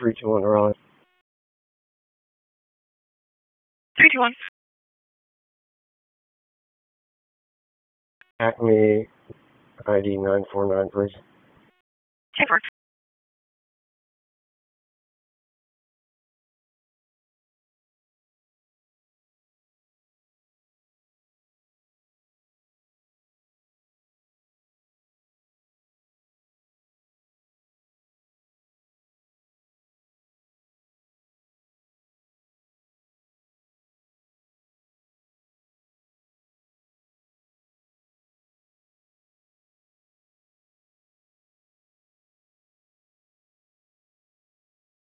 321 Raleigh. 321. Acme ID 949, please. 10-4.